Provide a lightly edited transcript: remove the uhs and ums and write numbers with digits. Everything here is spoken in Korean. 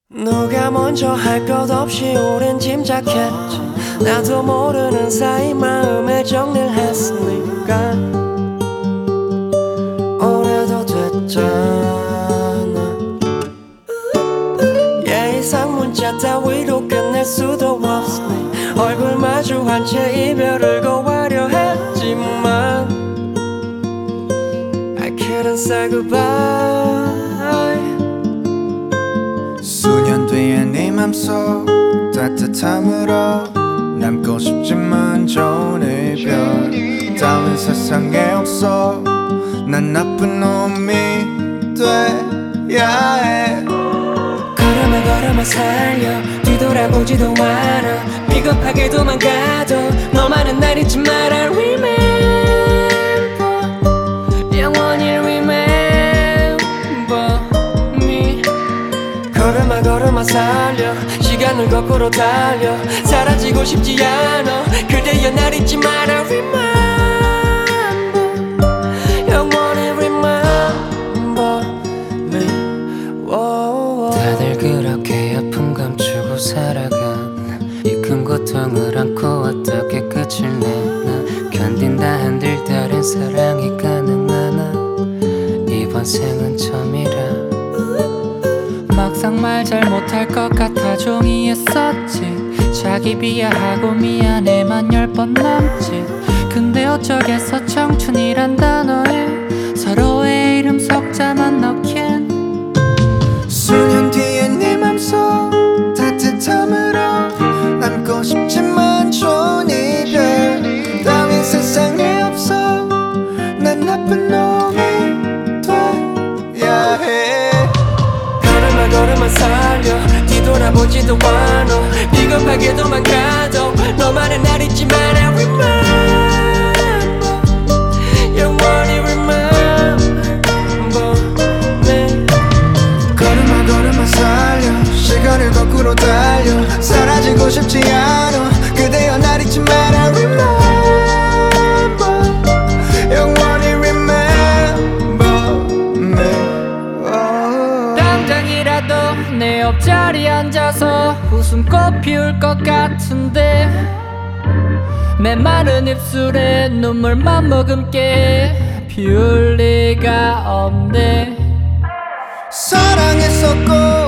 누가 먼저 할 것 없이 오랜 짐작했지. 나도 모르는 사이 마음에 정리를 했으니까 오래도 됐잖아. 예의상 문자 따위로 끝낼 수도 없으니 얼굴 마주한 채 이별을 고하려 했지만 I couldn't say goodbye. 수년 뒤에 네 맘속 따뜻함으로 남고 싶지만 좋은 이별 따윈 세상에 없어. 난 나쁜 놈이 돼야 해. 걸음을 걸음을 살려 뒤돌아보지도 않아. 비겁하게 도망가도 너만은 날 잊지 마라. Remember 영원히 remember me. 걸음아 걸음아 살려 시간을 거꾸로 달려 사라지고 싶지 않아. 그대여 날 잊지 마라. Remember 영원히 remember me. 다들 그렇게 아픔 감추고 살아간 이 큰 고통을 안고 어떻게 끝을 내나. 견딘다 한들 다른 사랑이 가능하나. 이번 생은 처음이라 막상 말 잘 못할 것 같아 종이에 썼지. 자기 비하하고 미안해만 10번 넘지. 근데 어쩌겠어 청춘이란 단어에 서로의 이름 석자만 넣기엔. 수년 뒤에 네 맘속 따뜻함으로 남고 싶지만 좋은 이별 따윈 세상에 없어. 난 나쁜 놈이 돼야 해. 걸음아 걸음아 살려 뒤돌아보지도 않아. 비겁하게 도망가도 너만은 날 잊지 마라. Remember 영원히 remember me. 걸음아 걸음아 살려 시간을 거꾸로 달려 사라지고 싶지 않아. 그대여 날 잊지 마라. Remember 영원히 remember me. 당장이라도 내 옆자리에 앉아서 웃음꽃 피울 것 같은데 메마른 입술에 눈물만 머금게 피울 리가 없네. 사랑했었고